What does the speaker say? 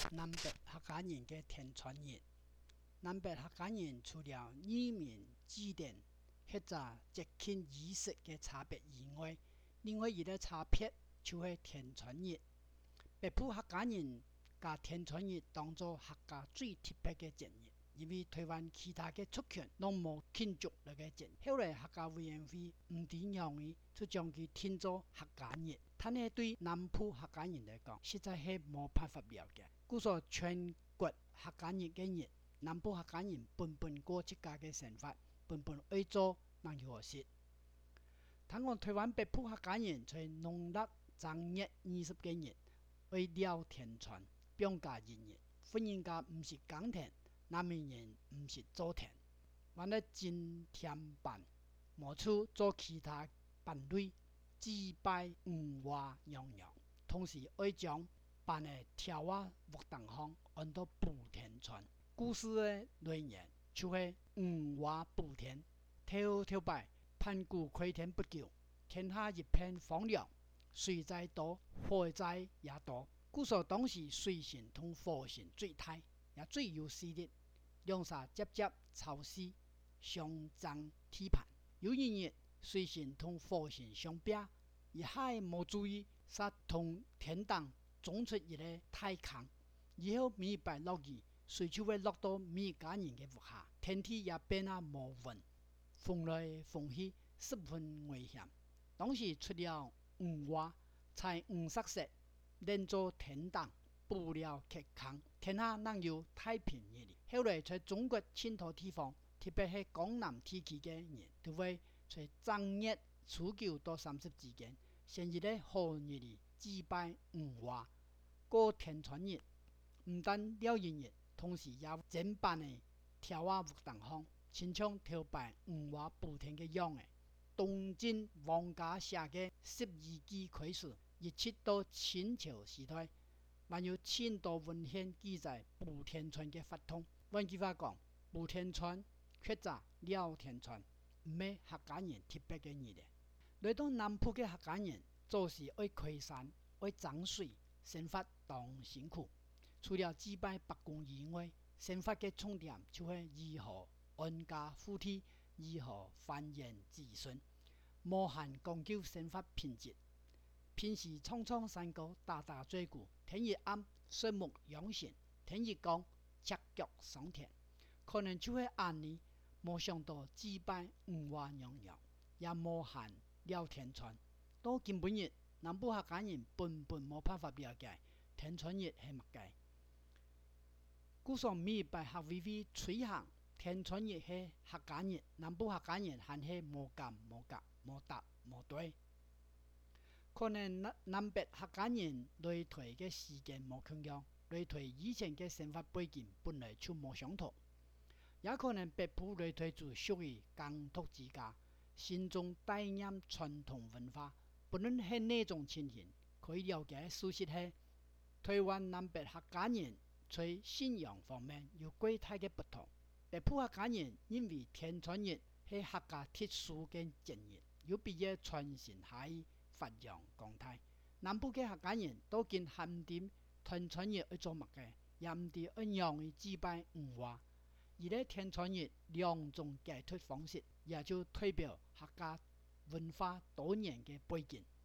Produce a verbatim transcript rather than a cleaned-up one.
南北客家人嘅天传日。南北客家人除了语言、祭典或者节庆仪式嘅差别以外，另外一个差别就是天传日。北部客家人把天传日当作客家最特别嘅节日，因为台湾其他嘅族群都冇庆祝呢个节日。后来客家委员会唔知让伊就将佢定做客家日，但系对南部客家人来讲，实在系冇办法了解。故说全国客家日嘅日，南部客家人本本过自家嘅生活，本本爱做能如何事。倘讲台湾北部客家人在农历正月二十几日为了天传，表家人日，婚姻家唔是耕田，南面人唔是做田，完了真添办，无处做其他办类，祭拜五花羊羊，同时爱将办的跳蛙活动项按到补天传。故事的内容就是五花补天，跳跳拜，盘古开天不久，天下一片荒凉，水灾多，火灾也多。故说当时水神同火神最大，也最有势力，两者接接抄袭，相争踢盘。有一日，水神同火神相比，一下无注意，杀同天堂种出一个大坑，以后每拜落雨，水就会落到每家人的屋下，天气也变得无稳，风来风去，十分危险。当时出了五花，采五色色，连做天堂，补了缺坑，天下能有太平日哩。后来在中国其他地方，特别是江南地区的人，都会在正月初九到三十之间，选一个好日子祭拜五花，过天传日。唔但了人日，同时也整办的跳蛙活动项，亲像跳拜五花补天的样的。东晋王家写嘅十二纪开始，一直到清朝时代，还有千多文献记载补天传嘅法通。换句话讲，补天传或者了天传，唔系客家人特别嘅日子。来到南部嘅客家人，做事爱开山，爱涨水，生活当辛苦。除了祭拜伯公以外，生活嘅重点就是如何安家富体，如何繁衍子孙，无限讲究生活品质。平时唱唱山歌，打打嘴鼓，天一暗，水木养神；天一光，赤脚上天。可能就会安尼，没想到祭拜五花羊羊，也无限了天传。到今本日，南部客家人根本无办法了解天传日系乜嘅。故说每拜客委会吹行天传日系客家日，南部客家人还是无感无觉无答无对。可能南北客家人类退嘅时间无同样，类退以前嘅生活背景本来就无相同，也可能北部类退就属于江土之家，心中带念传统文化。不论系哪种情形，可以了解事实系台湾南北客家人在信仰方面有巨大嘅不同。北部客家人认为天传日系客家特殊嘅节日，有必要传承下去，发扬光大。南部嘅客家人都见限定天传日要做乜嘅，也唔知按样去祭拜五花。而咧天传日两种解脱方式，也就代表客家文化多年嘅背景。